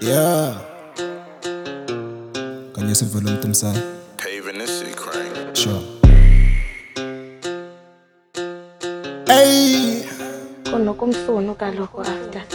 Yeah. Can you see volume to say? Paving this shit crank. Sure. Hey. Kunokumfuno kaloku after.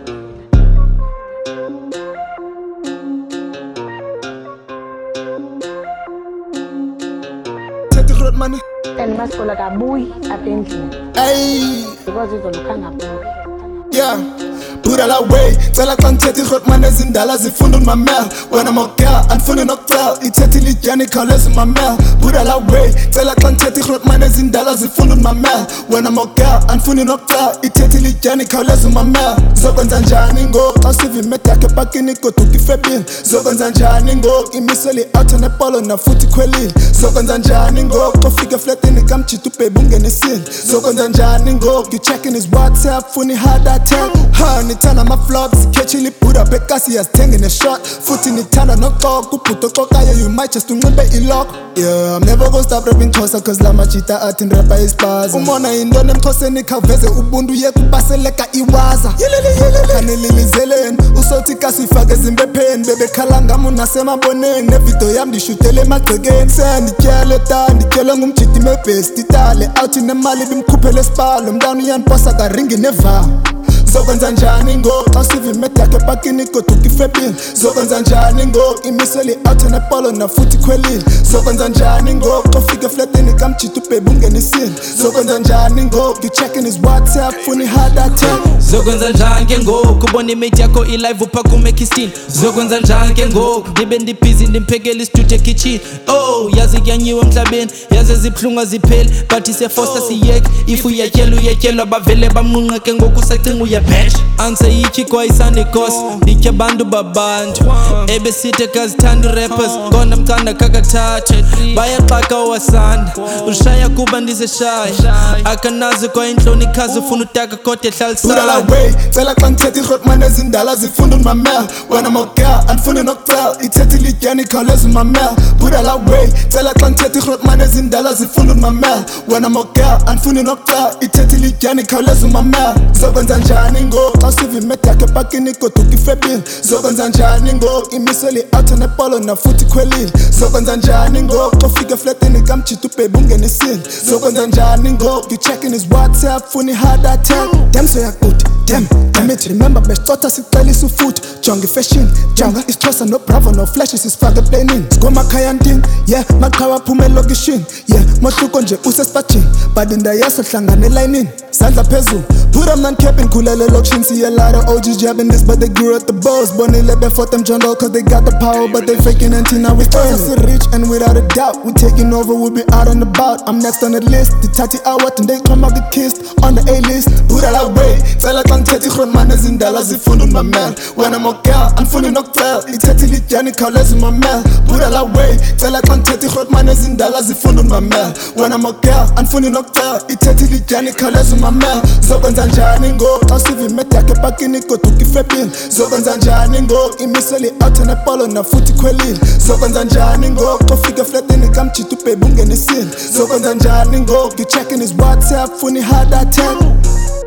Take the road money. And masikola kabuyi apha endlini Hey. because izoluka ngabuyi. Yeah. Buddha la way, cela xa ndithetha irhotmane ezindala zifunda umamela wena mogel andifuni nokucela ithetha ilityani ikhawuleza umamela Buddha la way, cela xa ndithetha irhotmane ezindala zifunda umamela wena mogel andifuni nokucela ithetha ilityani ikhawuleza umamela zokwenza njani ngoku xa usiva imed yakhe epakini goduka ifebile zokwenza njani ngoku imiseli i-auto nepolo nafuthi ikhwelile zokwenza njani ngoku xa ufika efletini kamjita ubhebe ungenisile zokwenza njani ngoku you checking his WhatsApp funa i-hard attack nithanda ama-flops ikhethile ibhuda bekasi yazithenga ne-shot futhi nithanda noxoka ubhuda oxokayo you might just unxibe iloko yeah I'm never gonna stop rapping Xhosa cause la majita athi ndirapha ispaza umona yintoni emxhoseni ikhawuveze ubuntu yeka ubaseleka iwaza khanelilizeleni usothi kasifake ezimbepheni bebekhala ngam unasemaboneni nevidiyo yam ndishutele emagcekeni sendityele ta ndityelwe ngumjidi mebhesti tale awuthi nemali bimkhuphele esipalo mntana uyandiposa karingi neva zokwenza njani ngoku xa usiva imed yakhe epakini goduka ifebile zokwenza njani ngoku imiseli i-auto nepolo nafuthi ikhwelile zokwenza njani ngoku xa ufika efletini kamjita ubhebe ungenisile zokwenza njani ngoku you checking his WhatsApp funa i-hard attack zokwenza njani ke ngoku ubona imate yakho ilive upha kumekistin zokwenza njani ke ngoku ndibe ndibhizi ndimphekela istudio ekitchen oh yazi kuyanyiwe emhlabeni yazi ezibhlungu zipheli but siyafosta siyeke if uyatyelwa bavele bamnqunqa ke ngoku usacinga uyabhetsh andiseyityhi kwayisandekosi nditya abantu babantu ebesithe kazithanda rappers kona mcanda kakathathu bayaxaka owasanda ushaya kuba ndiseshaya akanazi kwayintloni ikhazi ufuna utaka kodwa ehlalisana way cela xa ndithetha irhotmane ezindala zifunda umamela wena mogel andifuni nokucela ithetha ilityani ikhawuleza umamela Buddha la way cela xa ndithetha irhotmane ezindala zifunda umamela wena mogel andifuni nokucela ithetha ilityani ikhawuleza umamela zokwenza njani ngoku xa usiva imed yakhe epakini goduka ifebile zokwenza njani ngoku imiseli i-auto nepolo nafuthi ikhwelile zokwenza njani ngoku xa ufika efletini kamjita ubhebe ungenisile zokwenza njani ngoku you checking his WhatsApp funa i-hard attack dem soyakude damn it remember besicotha sicela ufuthi jonga ifashion jonga isixhosa no bravo no flash sisifake eplanini sikomakhaya ntini yeah maqhawe aphume elokishini yeah mohluko nje usesipajini but indayeso hlangane elayinini sandla phezulu Buddha mnan capping khulele elokishini see a lot of OGs jabbing this but they grew at the balls bonile before them John Doe cause they got the power but they faking until now we still rich and without a doubt we taking over we'll be out and about I'm next on the list the 30 hour and they come out get kissed on the A-list Buddha la way cela xa ndithetha irhotmane ezindala zifunda umamela wena mogel andifuni nokucela ithetha ilityani ikhawuleza umamela Buddha la way cela xa ndithetha irhotmane ezindala zifunda umamela wena mogel andifuni nokucela ithetha ilityani ikhawuleza umamela zokwenza njani ngoku xa usiva imed yakhe epakini goduka ifebile zokwenza njani ngoku imiseli i-auto nepolo nafuthi ikhwelile zokwenza njani ngoku xa ufika efletini kamjita ubhebe ungenisile zokwenza njani ngoku you checking his WhatsApp funa i-hard attack